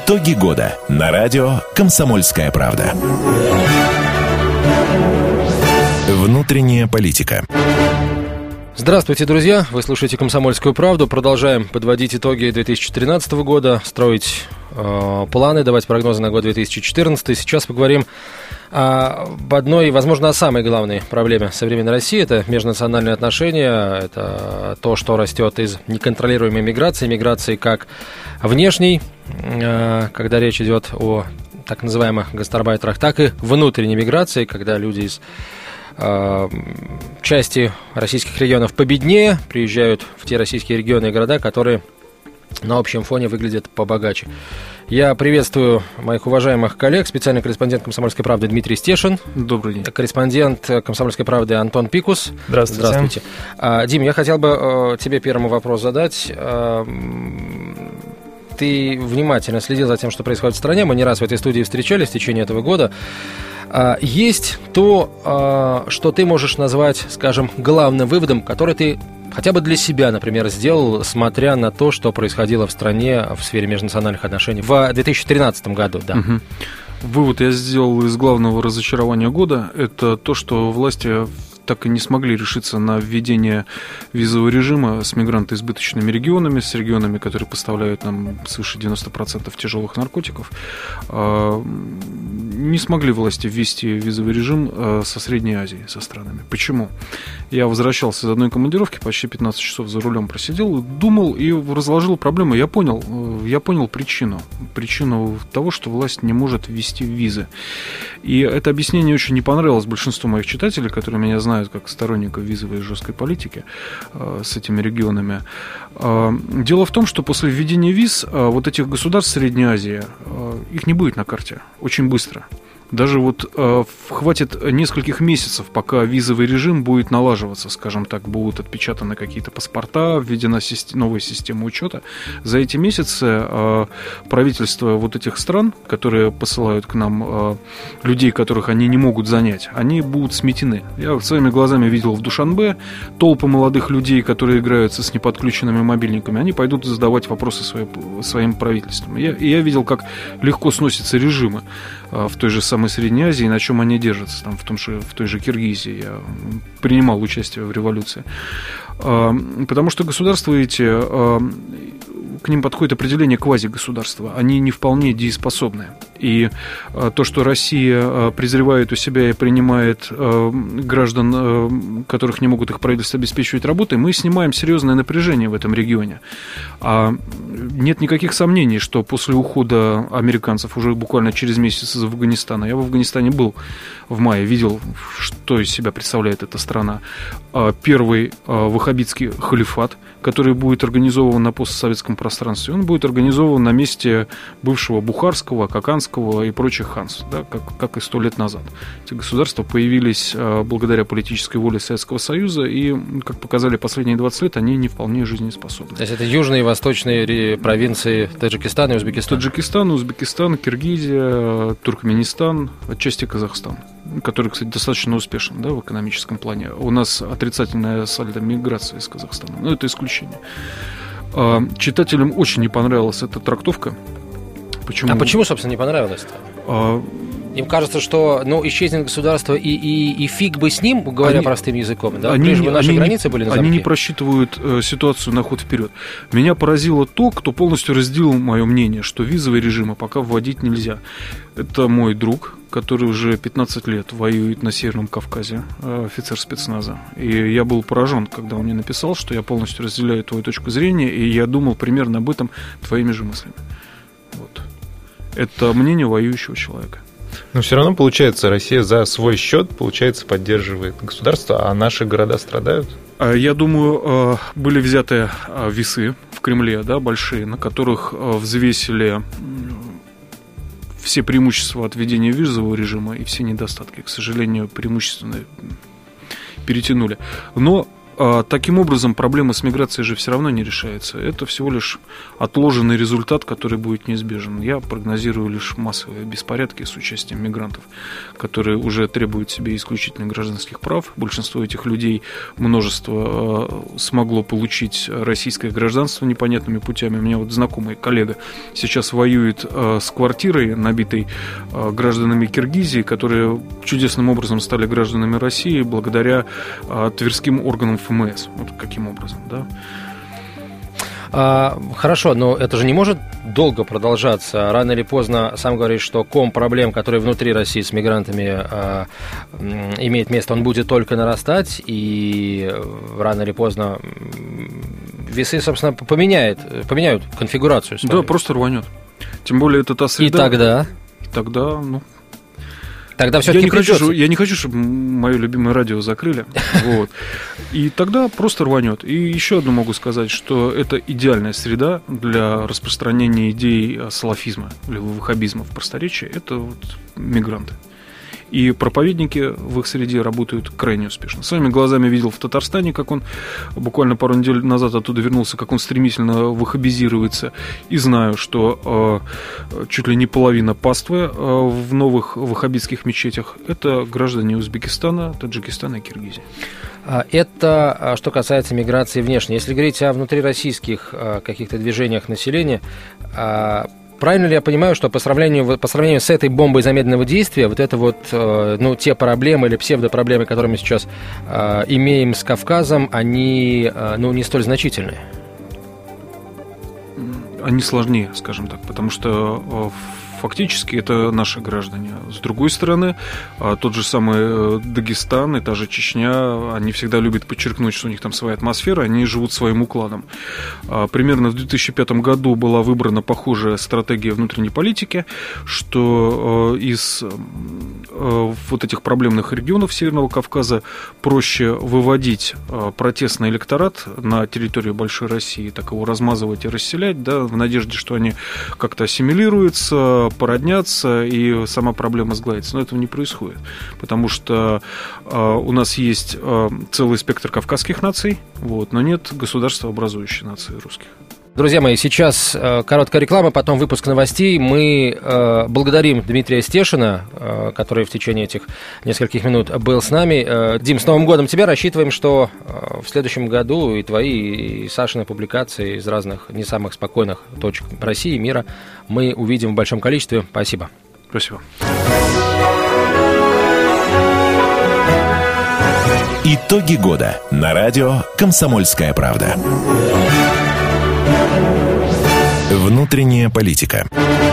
Итоги года на радио «Комсомольская правда». Внутренняя политика. Здравствуйте, друзья! Вы слушаете «Комсомольскую правду». Продолжаем подводить итоги 2013 года, строить планы, давать прогнозы на год 2014. Сейчас поговорим об одной, возможно, о самой главной проблеме современной России. Это межнациональные отношения, это то, что растет из неконтролируемой миграции как внешней, когда речь идет о так называемых гастарбайтерах, так и внутренней миграции, когда люди из части российских регионов победнее приезжают в те российские регионы и города, которые на общем фоне выглядят побогаче. Я приветствую моих уважаемых коллег, специальный корреспондент «Комсомольской правды» Дмитрий Стешин. Добрый день. Корреспондент «Комсомольской правды» Антон Пикус. Здравствуйте. Дим, я хотел бы тебе первый вопрос задать. Ты внимательно следил за тем, что происходит в стране. Мы не раз в этой студии встречались в течение этого года. Есть то, что ты можешь назвать, скажем, главным выводом, который ты хотя бы для себя, например, сделал, смотря на то, что происходило в стране в сфере межнациональных отношений в 2013 году. Да. Угу. Вывод я сделал из главного разочарования года. Это то, что власти так и не смогли решиться на введение визового режима с мигрантоизбыточными регионами, с регионами, которые поставляют нам свыше 90% тяжелых наркотиков. Не смогли власти ввести визовый режим со Средней Азией, со странами. Почему? Я возвращался из одной командировки, почти 15 часов за рулем просидел, думал и разложил проблему. Я понял причину. Причину того, что власть не может ввести визы. И это объяснение очень не понравилось большинству моих читателей, которые меня знают как сторонников визовой и жесткой политики с этими регионами. Дело в том, что после введения виз вот этих государств Средней Азии, их не будет на карте очень быстро. Даже хватит нескольких месяцев, пока визовый режим будет налаживаться, скажем так, будут отпечатаны какие-то паспорта, введена новая система учета. За эти месяцы правительства вот этих стран, которые посылают к нам людей, которых они не могут занять, они будут сметены. Я своими глазами видел в Душанбе толпы молодых людей, которые играются с неподключенными мобильниками, они пойдут задавать вопросы своим правительствам. Я видел, как легко сносятся режимы в той же самой Средней Азии, на чем они держатся, там, в той же Киргизии. Я принимал участие в революции. Потому что государства эти, к ним подходит определение квазигосударства. Они не вполне дееспособны. И то, что Россия презревает у себя и принимает граждан, которых не могут их правительство обеспечивать работой, мы снимаем серьезное напряжение в этом регионе. Нет никаких сомнений, что после ухода американцев уже буквально через месяц из Афганистана, я в Афганистане был в мае, видел, что из себя представляет эта страна, первый ваххабитский халифат, который будет организован на постсоветском пространстве, он будет организован на месте бывшего бухарского, каканского и прочих ханств, да, как и 100 лет назад. Эти государства появились благодаря политической воле Советского Союза, и, как показали последние 20 лет, они не вполне жизнеспособны. То есть это южные и восточные провинции Таджикистана и Узбекистана? Таджикистан, Узбекистан, Киргизия, Туркменистан, отчасти Казахстан, который, кстати, достаточно успешен, да, в экономическом плане. У нас отрицательная сальдо миграции из Казахстана, но это исключение. Читателям очень не понравилась эта трактовка. Почему? А почему, собственно, не понравилось-то? Им кажется, что исчезнет государство и фиг бы с ним, говоря простым языком, да? Прежде бы наши границы были на замке. Они не просчитывают ситуацию на ход вперед. Меня поразило то, кто полностью разделил мое мнение, что визовые режимы пока вводить нельзя. Это мой друг, который уже 15 лет воюет на Северном Кавказе, офицер спецназа. И я был поражен, когда он мне написал, что я полностью разделяю твою точку зрения, и я думал примерно об этом твоими же мыслями. Вот. Это мнение воюющего человека. Но все равно, получается, Россия за свой счет, поддерживает государство, а наши города страдают? Я думаю, были взяты весы в Кремле, да, большие, на которых взвесили все преимущества от введения визового режима и все недостатки. К сожалению, преимущественно перетянули. Но Таким образом, проблема с миграцией же все равно не решается. Это всего лишь отложенный результат, который будет неизбежен. Я прогнозирую лишь массовые беспорядки с участием мигрантов, которые уже требуют себе исключительно гражданских прав. Большинство этих людей, множество, смогло получить российское гражданство непонятными путями. У меня вот знакомый коллега сейчас воюет с квартирой, набитой гражданами Киргизии, которые чудесным образом стали гражданами России благодаря тверским органам ФМС. Вот каким образом, да? Хорошо, но это же не может долго продолжаться. Рано или поздно, сам говоришь, что ком проблем, который внутри России с мигрантами имеет место, он будет только нарастать, и рано или поздно весы, собственно, поменяют конфигурацию свою. Да, просто рванет. Тем более это та среда. И тогда, Тогда все-таки я не хочу, чтобы мое любимое радио закрыли. Вот. И тогда просто рванет. И еще одно могу сказать, что это идеальная среда для распространения идей салафизма или ваххабизма в просторечии. Это вот мигранты. И проповедники в их среде работают крайне успешно. Своими глазами видел в Татарстане, как он буквально пару недель назад оттуда вернулся, как он стремительно ваххабизируется. И знаю, что чуть ли не половина паствы в новых ваххабитских мечетях – это граждане Узбекистана, Таджикистана и Киргизии. Это что касается миграции внешней. Если говорить о внутрироссийских каких-то движениях населения, правильно ли я понимаю, что по сравнению с этой бомбой замедленного действия, вот это вот, те проблемы или псевдопроблемы, которые мы сейчас имеем с Кавказом, они, не столь значительные? Они сложнее, скажем так, потому что фактически это наши граждане. С другой стороны, тот же самый Дагестан и та же Чечня, они всегда любят подчеркнуть, что у них там своя атмосфера, они живут своим укладом. Примерно в 2005 году была выбрана похожая стратегия внутренней политики, что из вот этих проблемных регионов Северного Кавказа проще выводить протестный электорат на территорию Большой России, так его размазывать и расселять, да, в надежде, что они как-то ассимилируются, породнятся и сама проблема сгладится. Но этого не происходит, потому что у нас есть целый спектр кавказских наций, но нет государствообразующей нации русских. Друзья мои, сейчас короткая реклама, потом выпуск новостей. Мы благодарим Дмитрия Стешина, который в течение этих нескольких минут был с нами. Дим, с Новым годом тебя! Рассчитываем, что в следующем году и твои, и Сашины публикации из разных не самых спокойных точек России и мира мы увидим в большом количестве. Спасибо. Спасибо. Итоги года на радио «Комсомольская правда». Внутренняя политика.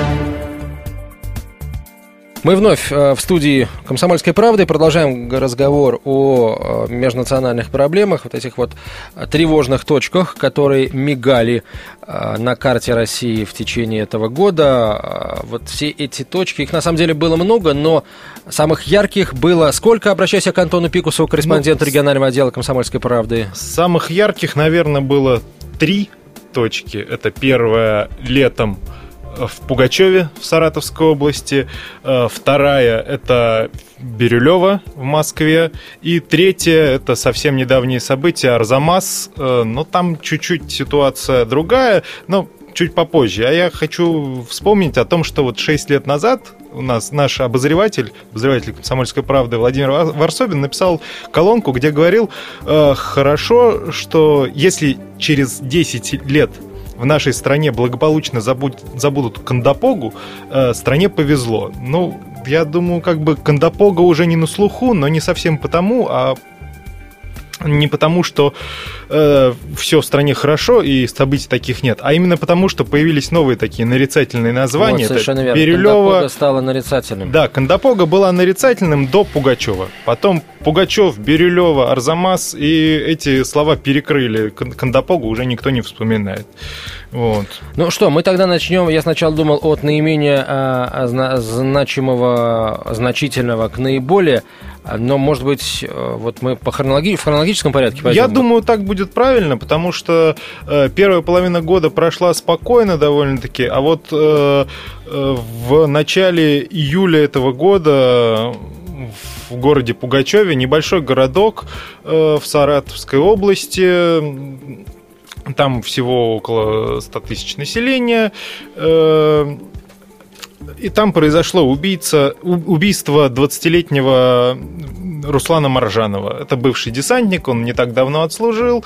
Мы вновь в студии «Комсомольской правды» продолжаем разговор о межнациональных проблемах, вот этих вот тревожных точках, которые мигали на карте России в течение этого года. Вот все эти точки, их на самом деле было много, но самых ярких было сколько? Обращайся к Антону Пикусову, корреспонденту регионального отдела «Комсомольской правды». Самых ярких, наверное, было 3 точки. Это первая летом в Пугачеве в Саратовской области, вторая это Бирюлево в Москве, и третья это совсем недавние события Арзамас, но там чуть-чуть ситуация другая, но чуть попозже. А я хочу вспомнить о том, что вот 6 лет назад у нас наш обозреватель «Комсомольской правды» Владимир Варсобин написал колонку, где говорил: хорошо, что если через 10 лет в нашей стране благополучно забудут Кандапогу, стране повезло. Ну, я думаю, Кандапога уже не на слуху, но не совсем потому, не потому, что все в стране хорошо и событий таких нет, а именно потому, что появились новые такие нарицательные названия. Вот, совершенно верно. Бирюлево Кандапога стала нарицательным. Да, Кандапога была нарицательным до Пугачева. Потом Пугачев, Бирюлево, Арзамас, и эти слова перекрыли. Кандапогу уже никто не вспоминает. Вот. Ну что, мы тогда начнем. Я сначала думал от наименее значительного к наиболее, но, может быть, вот мы в хронологическом порядке пойдем? Я думаю, так будет правильно, потому что первая половина года прошла спокойно довольно-таки, а вот в начале июля этого года в городе Пугачеве, небольшой городок в Саратовской области. Там всего около 100 тысяч населения. И там произошло убийство 20-летнего Руслана Маржанова. Это бывший десантник, он не так давно отслужил.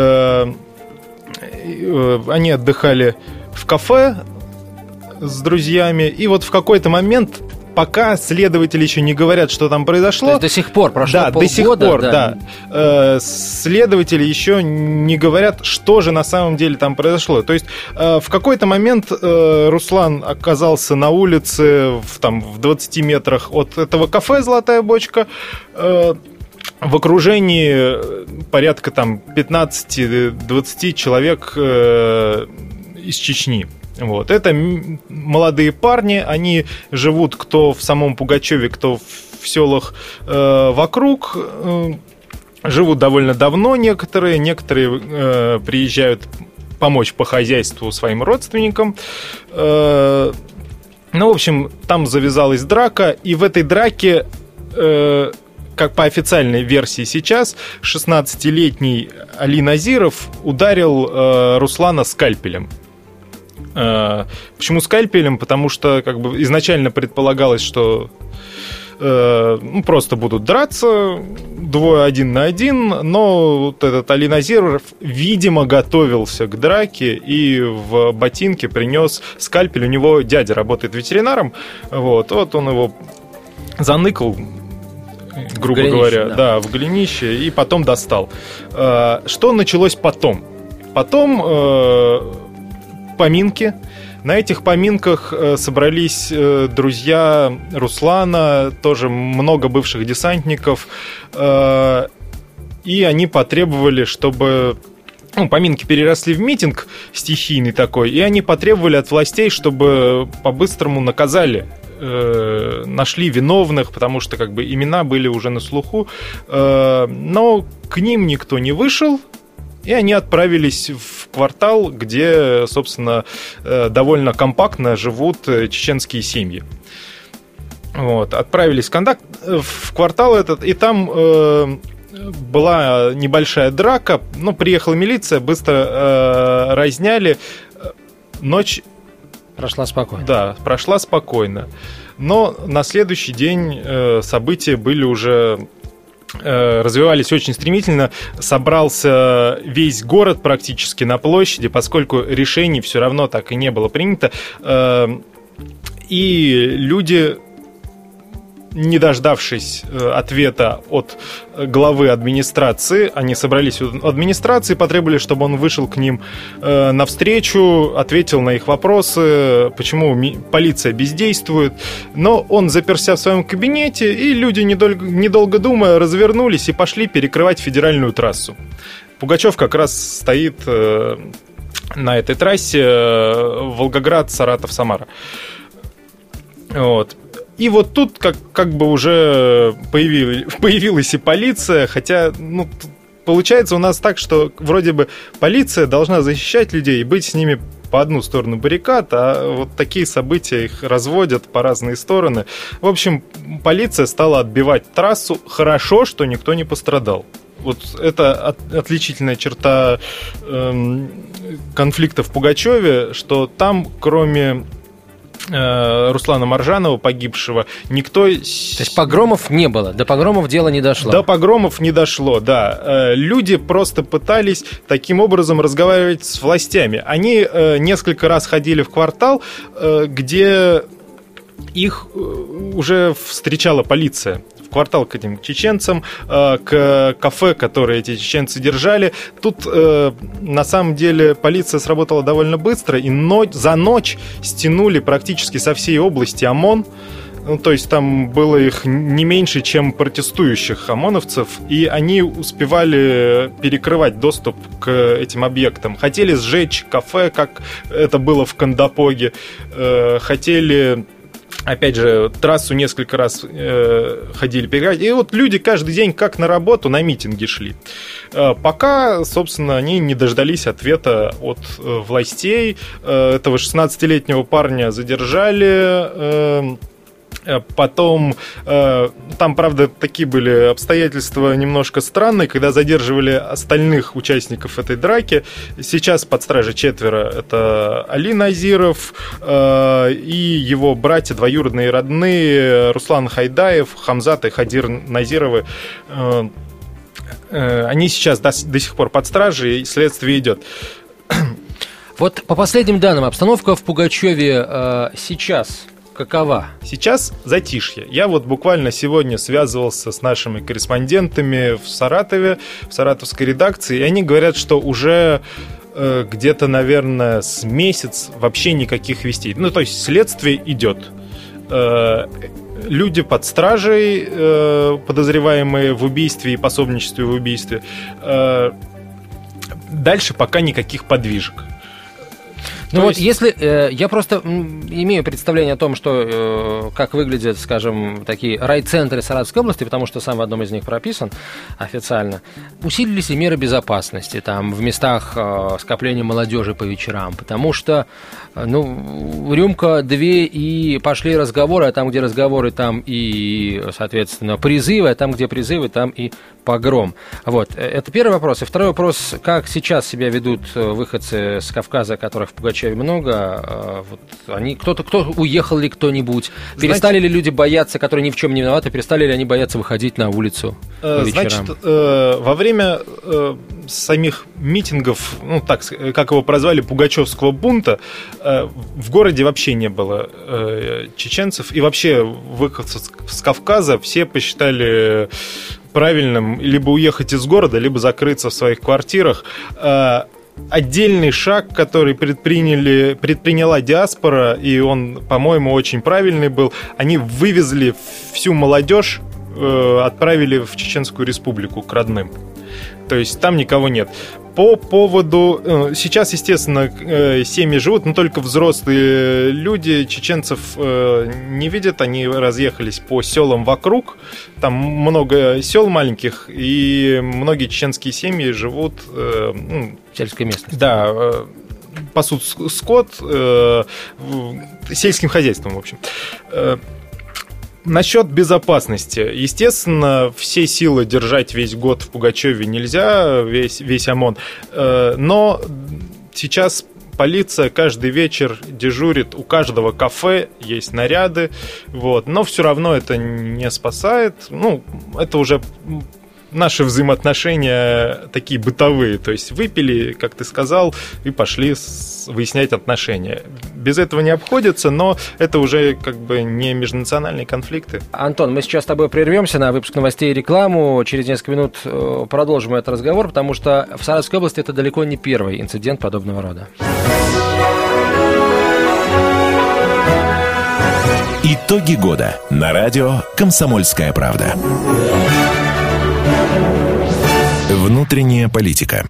Они отдыхали в кафе с друзьями. И вот в какой-то момент, пока следователи еще не говорят, что там произошло... То есть до сих пор прошло полгода? Да, до сих пор, да. Следователи еще не говорят, что же на самом деле там произошло. То есть в какой-то момент Руслан оказался на улице в 20 метрах от этого кафе «Золотая бочка», в окружении порядка 15-20 человек из Чечни. Вот. Это молодые парни, они живут кто в самом Пугачеве, кто в селах вокруг, живут довольно давно некоторые приезжают помочь по хозяйству своим родственникам. В общем, там завязалась драка, и в этой драке, как по официальной версии сейчас, 16-летний Али Назиров ударил Руслана скальпелем. Почему скальпелем? Потому что изначально предполагалось, что просто будут драться двое 1 на 1, но вот этот Али Назиров, видимо, готовился к драке и в ботинке принес скальпель. У него дядя работает ветеринаром, вот он его заныкал, грубо говоря, да, в голенище, и потом достал. Что началось потом? Потом поминки. На этих поминках собрались друзья Руслана, тоже много бывших десантников, и они потребовали, чтобы... поминки переросли в митинг стихийный такой, и они потребовали от властей, чтобы по-быстрому наказали, нашли виновных, потому что имена были уже на слуху, но к ним никто не вышел. И они отправились в квартал, где, собственно, довольно компактно живут чеченские семьи. Вот. Отправились в квартал этот, и там была небольшая драка. Приехала милиция, быстро разняли. Ночь... Прошла спокойно. Да, прошла спокойно. Но на следующий день события были уже... развивались очень стремительно, собрался весь город практически на площади, поскольку решений все равно так и не было принято, и люди, не дождавшись ответа от главы администрации, они собрались у администрации, потребовали, чтобы он вышел к ним навстречу, ответил на их вопросы, почему полиция бездействует. Но он заперся в своем кабинете, и люди, недолго думая, развернулись и пошли перекрывать федеральную трассу. Пугачев как раз стоит на этой трассе Волгоград, Саратов, Самара. Вот. И вот тут как бы уже появилась и полиция, хотя, получается у нас так, что вроде бы полиция должна защищать людей и быть с ними по одну сторону баррикад, а вот такие события их разводят по разные стороны. В общем, полиция стала отбивать трассу. Хорошо, что никто не пострадал. Вот это отличительная черта конфликта в Пугачеве, что там, кроме Руслана Маржанова, погибшего, никто... То есть погромов не было, до погромов дело не дошло. До погромов не дошло, да. Люди просто пытались таким образом разговаривать с властями. Они несколько раз ходили в квартал, где их уже встречала полиция. В квартал к этим чеченцам, к кафе, которые эти чеченцы держали. Тут, на самом деле, полиция сработала довольно быстро, и за ночь стянули практически со всей области ОМОН. То есть там было их не меньше, чем протестующих ОМОНовцев, и они успевали перекрывать доступ к этим объектам. Хотели сжечь кафе, как это было в Кандапоге, хотели... Опять же, трассу несколько раз ходили перекрывать. И вот люди каждый день как на работу, на митинги шли. Пока, собственно, они не дождались ответа от властей. Этого 16-летнего парня задержали. Потом, там, правда, такие были обстоятельства немножко странные, когда задерживали остальных участников этой драки. Сейчас под стражей 4. Это Али Назиров и его братья, двоюродные родные, Руслан Хайдаев, Хамзат и Хадир Назировы. Они сейчас до сих пор под стражей, и следствие идет. Вот по последним данным, обстановка в Пугачеве сейчас какова? Сейчас затишье. Я вот буквально сегодня связывался с нашими корреспондентами в Саратове, в саратовской редакции, и они говорят, что уже где-то, наверное, с месяц вообще никаких вестей. Ну, то есть следствие идет. Люди под стражей, подозреваемые в убийстве и пособничестве в убийстве. Дальше пока никаких подвижек. Ну вот, если я просто имею представление о том, что как выглядят, скажем, такие райцентры Саратовской области, потому что сам в одном из них прописан официально, усилились ли меры безопасности там в местах скопления молодежи по вечерам, потому что рюмка-две и пошли разговоры, а там, где разговоры, там и, соответственно, призывы, а там, где призывы, там и погром. Вот, это первый вопрос. И второй вопрос, как сейчас себя ведут выходцы с Кавказа, которых в Пугачеве много, вот они, кто уехал ли кто-нибудь, перестали ли люди бояться, которые ни в чем не виноваты, перестали ли они бояться выходить на улицу по вечерам? Значит, во время самих митингов, так, как его прозвали, пугачевского бунта, в городе вообще не было чеченцев, и вообще выходцев с Кавказа все посчитали правильным либо уехать из города, либо закрыться в своих квартирах. Отдельный шаг, который предприняла диаспора, и он, по-моему, очень правильный был, они вывезли всю молодежь, отправили в Чеченскую Республику к родным. То есть там никого нет. По поводу... Сейчас, естественно, семьи живут, но только взрослые люди чеченцев не видят. Они разъехались по селам вокруг. Там много сел маленьких, и многие чеченские семьи живут... в сельской местности. Да, пасут скот, сельским хозяйством, в общем. Насчет безопасности. Естественно, все силы держать весь год в Пугачеве нельзя, весь ОМОН. Но сейчас полиция каждый вечер дежурит, у каждого кафе есть наряды, вот. Но все равно это не спасает. Это уже наши взаимоотношения такие бытовые. То есть выпили, как ты сказал, и пошли выяснять отношения. Без этого не обходится, но это уже как бы не межнациональные конфликты. Антон, мы сейчас с тобой прервемся на выпуск новостей и рекламу. Через несколько минут продолжим этот разговор, потому что в Саратовской области это далеко не первый инцидент подобного рода. Итоги года на радио «Комсомольская правда». Внутренняя политика.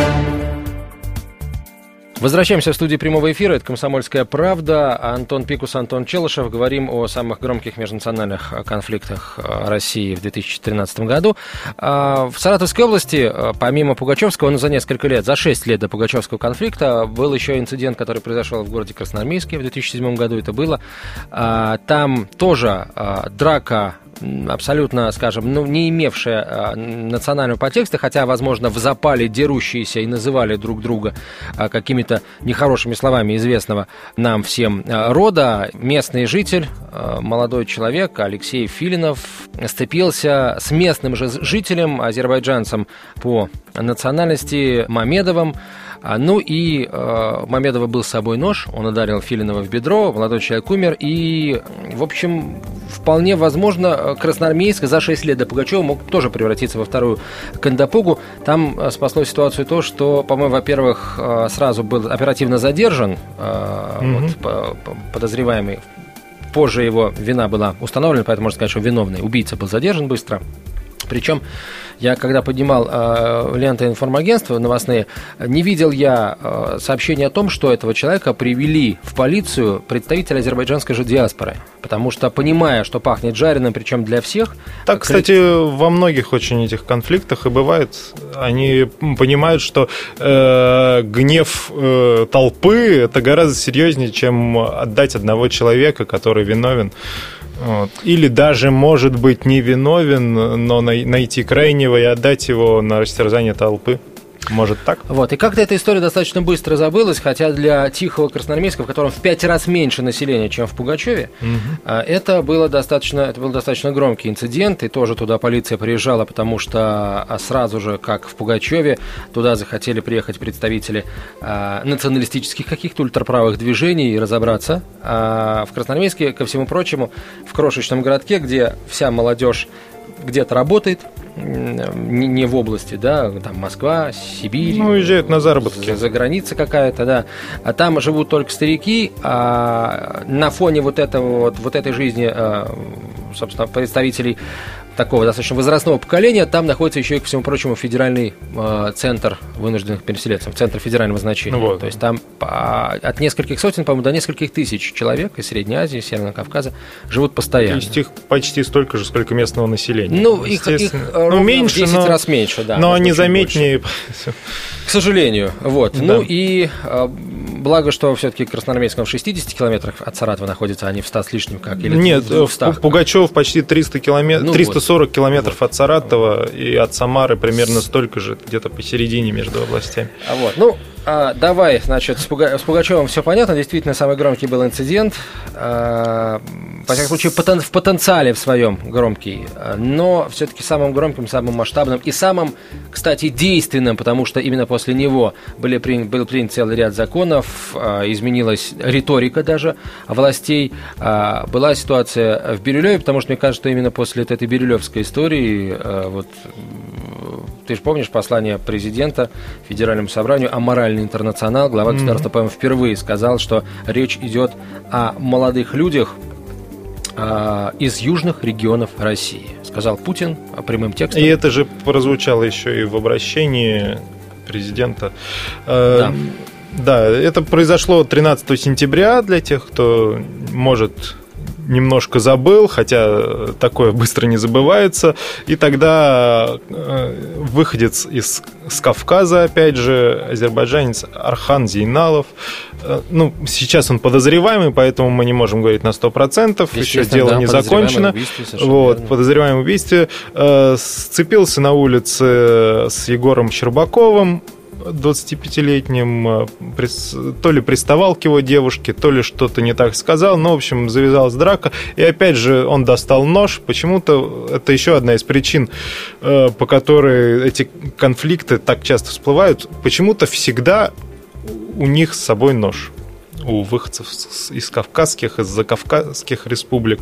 Возвращаемся в студию прямого эфира. Это «Комсомольская правда». Антон Пикус, Антон Челышев. Говорим о самых громких межнациональных конфликтах России в 2013 году. В Саратовской области, помимо Пугачевского, за несколько лет, за 6 лет до Пугачевского конфликта, был еще инцидент, который произошел в городе Красноармейске в 2007 году. Это было. Там тоже драка, абсолютно, скажем, не имевшая национального подтекста, хотя, возможно, в запале дерущиеся и называли друг друга какими-то нехорошими словами известного нам всем рода. Местный житель, молодой человек Алексей Филинов, сцепился с местным же жителем, азербайджанцем по национальности Мамедовым. И у Мамедова был с собой нож, он ударил Филинова в бедро, молодой человек умер, и, в общем, вполне возможно, Красноармейск за 6 лет до Пугачева мог тоже превратиться во вторую Кандапугу. Там спасло ситуацию то, что, по-моему, во-первых, сразу был оперативно задержан подозреваемый. Позже его вина была установлена, поэтому можно сказать, что виновный убийца был задержан быстро. Причем я, когда поднимал ленты информагентства новостные, не видел я сообщения о том, что этого человека привели в полицию представители азербайджанской же диаспоры. Потому что, понимая, что пахнет жареным, причем для всех... Так, кстати, во многих очень этих конфликтах и бывает. Они понимают, что гнев толпы – это гораздо серьезнее, чем отдать одного человека, который виновен. Вот. Или даже, может быть, невиновен, но найти крайнего и отдать его на растерзание толпы. Может так? Вот. И как-то эта история достаточно быстро забылась, хотя для Тихого Красноармейска, в котором в 5 раз меньше населения, чем в Пугачеве, это был достаточно громкий инцидент, и тоже туда полиция приезжала, потому что сразу же, как в Пугачеве, туда захотели приехать представители националистических каких-то ультраправых движений и разобраться. А в Красноармейске, ко всему прочему, в крошечном городке, где вся молодежь где-то работает, не в области, да, там Москва, Сибирь. Ну, уезжают на заработки. За граница какая-то, да. А там живут только старики, а на фоне вот этой жизни, собственно, представителей такого достаточно возрастного поколения, там находится еще и, ко всему прочему, федеральный центр вынужденных переселенцев, центр федерального значения. Вот. То есть там от нескольких сотен, по-моему, до нескольких тысяч человек из Средней Азии, Северного Кавказа живут постоянно. То есть их почти столько же, сколько местного населения. Ну, их меньше, в 10 раз меньше, да. Но они заметнее. К сожалению. Вот. Да. Ну и благо, что все-таки Красноармейск в 60 километрах от Саратова находится, а не в 100 с лишним, как или нет, в 200. Пугачев почти 300 километров, 340 километров от Саратова, и от Самары примерно столько же, где-то посередине между областями. Давай, значит, с Пугачевым все понятно. Действительно, самый громкий был инцидент. Во всяком случае, в потенциале в своем громкий. Но все-таки самым громким, самым масштабным и самым, кстати, действенным, потому что именно после него был принят целый ряд законов, изменилась риторика даже властей. Была ситуация в Бирюлеве, потому что мне кажется, что именно после этой бирюлевской истории, ты же помнишь послание президента Федеральному собранию о моральный интернационал, глава государства, по-моему, впервые сказал, что речь идет о молодых людях из южных регионов России. Сказал Путин прямым текстом. И это же прозвучало еще и в обращении президента. Да, это произошло 13 сентября для тех, кто может... немножко забыл, хотя такое быстро не забывается. И тогда выходец с Кавказа, опять же, азербайджанец Архан Зейналов. Сейчас он подозреваемый, поэтому мы не можем говорить на 100%. Еще дело не закончено. Подозреваемый в убийстве. Сцепился на улице с Егором Щербаковым, 25-летним, то ли приставал к его девушке, то ли что-то не так сказал, но, в общем, завязалась драка, и опять же он достал нож. Почему-то это еще одна из причин, по которой эти конфликты так часто всплывают. Почему-то всегда у них с собой нож, у выходцев из кавказских, из закавказских республик.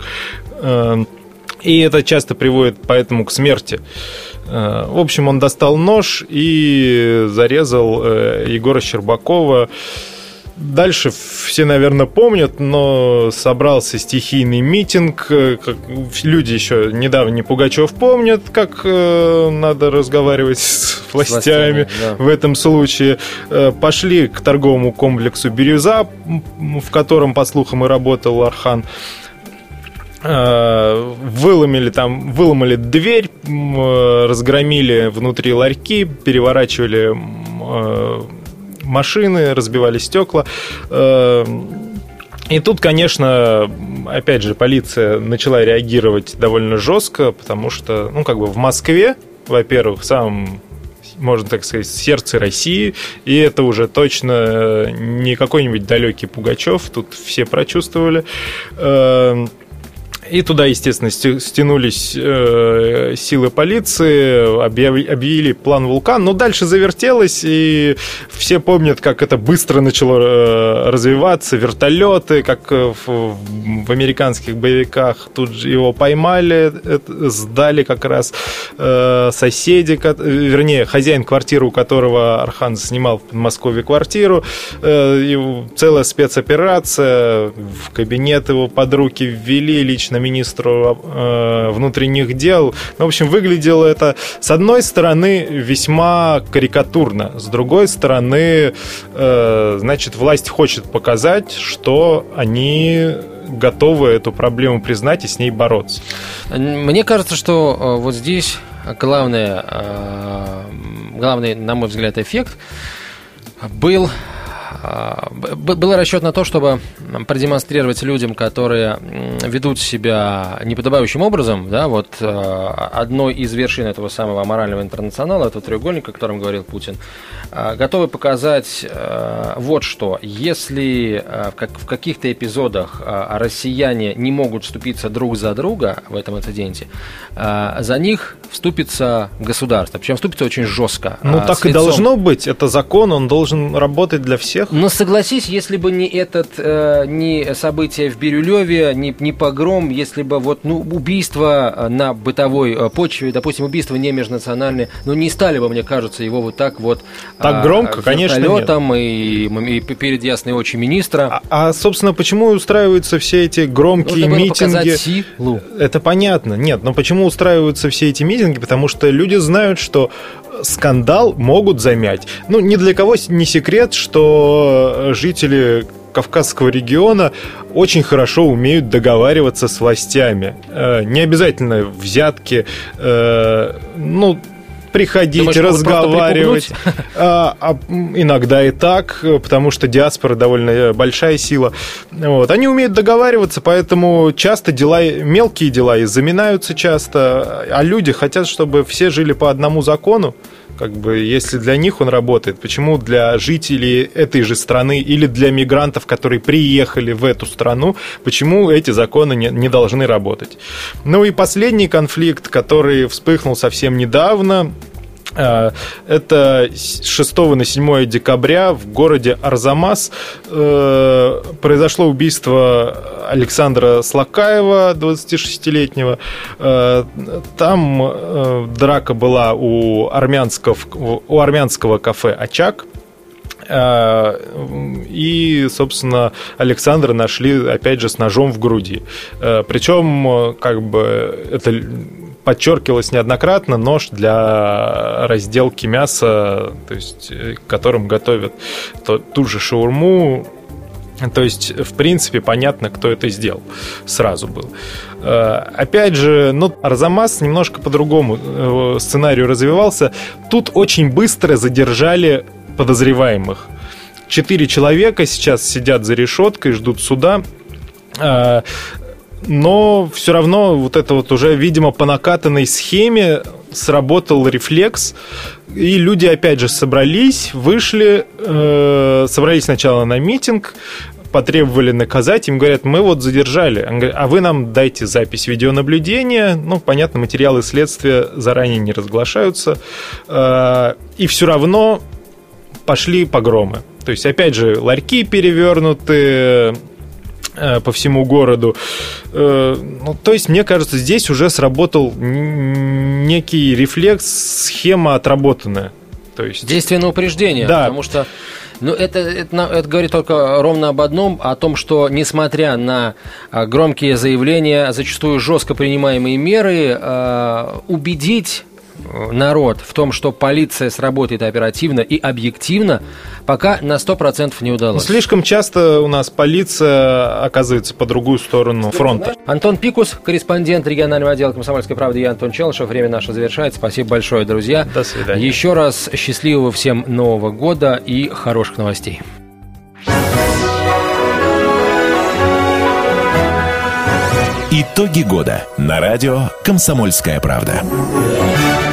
И это часто приводит поэтому к смерти. В общем, он достал нож и зарезал Егора Щербакова. Дальше все, наверное, помнят, но собрался стихийный митинг. Люди еще недавно, не Пугачев, помнят, как надо разговаривать с властями в этом случае. Пошли к торговому комплексу «Бирюза», в котором, по слухам, и работал Архан. Выломали дверь, разгромили внутри ларьки, переворачивали машины, разбивали стекла. И тут, конечно, опять же, полиция начала реагировать довольно жестко, потому что, в Москве, во-первых, можно так сказать, сердце России, и это уже точно не какой-нибудь далекий Пугачев, тут все прочувствовали. И туда, естественно, стянулись силы полиции, объявили план «Вулкан». Но дальше завертелось, и все помнят, как это быстро начало развиваться. Вертолеты, как в американских боевиках. Тут же его поймали, сдали как раз соседи, вернее, хозяин квартиры, у которого Архан снимал в Подмосковье квартиру. Целая спецоперация. В кабинет его под руки ввели, лично министру внутренних дел. В общем, выглядело это, с одной стороны, весьма карикатурно, с другой стороны, значит, власть хочет показать, что они готовы эту проблему признать и с ней бороться. Мне кажется, что вот здесь главный, на мой взгляд, эффект был был расчет на то, чтобы продемонстрировать людям, которые ведут себя неподобающим образом, да, вот одной из вершин этого самого аморального интернационала, этого треугольника, о котором говорил Путин, готовы показать вот что. Если в каких-то эпизодах россияне не могут вступиться друг за друга в этом инциденте, за них вступится государство. Причем вступится очень жестко. Ну, так и должно быть. Это закон, он должен работать для всех. Но согласись, если бы не не событие в Бирюлеве, не погром, если бы убийство на бытовой почве, допустим, убийство не межнациональное, не стали бы, мне кажется, его вот так вот так громко, конечно, нет. И перед ясной очи министра. Собственно, почему устраиваются все эти громкие митинги? Силу. Это понятно. Нет, но почему устраиваются все эти митинги? Потому что люди знают, что скандал могут замять. Ни для кого не секрет, что жители Кавказского региона очень хорошо умеют договариваться с властями. Не обязательно взятки, приходить, разговаривать. Иногда и так, потому что диаспора довольно большая сила. Они умеют договариваться, поэтому часто мелкие дела и заминаются часто, а люди хотят, чтобы все жили по одному закону. Если для них он работает, почему для жителей этой же страны или для мигрантов, которые приехали в эту страну, почему эти законы не должны работать? И последний конфликт, который вспыхнул совсем недавно, это с 6 на 7 декабря в городе Арзамас произошло убийство Александра Слакаева, 26-летнего. Там драка была у армянского кафе «Очаг». И, собственно, Александра нашли, опять же, с ножом в груди. Причем, это подчеркивалось неоднократно, нож для разделки мяса, то есть, которым готовят ту же шаурму. То есть, в принципе, понятно, кто это сделал. Сразу было. Опять же, Арзамас немножко по-другому сценарию развивался. Тут очень быстро задержали подозреваемых. 4 человека сейчас сидят за решеткой, ждут суда. Но все равно уже, видимо, по накатанной схеме сработал рефлекс, и люди опять же вышли, собрались сначала на митинг, потребовали наказать, им говорят, мы задержали, а вы нам дайте запись видеонаблюдения, понятно, материалы следствия заранее не разглашаются, и все равно пошли погромы. То есть, опять же, ларьки перевернуты по всему городу. То есть, мне кажется, здесь уже сработал некий рефлекс, схема отработанная. То есть... Действие на упреждение, да. Потому что это говорит только ровно об одном, о том, что, несмотря на громкие заявления, зачастую жестко принимаемые меры, убедить народ в том, что полиция сработает оперативно и объективно, пока на 100% не удалось. Слишком часто у нас полиция оказывается по другую сторону фронта. Антон Пикус, корреспондент регионального отдела «Комсомольской правды», я Антон Челышев. Время наше завершается. Спасибо большое, друзья. До свидания. Еще раз счастливого всем Нового года и хороших новостей. Итоги года на радио «Комсомольская правда».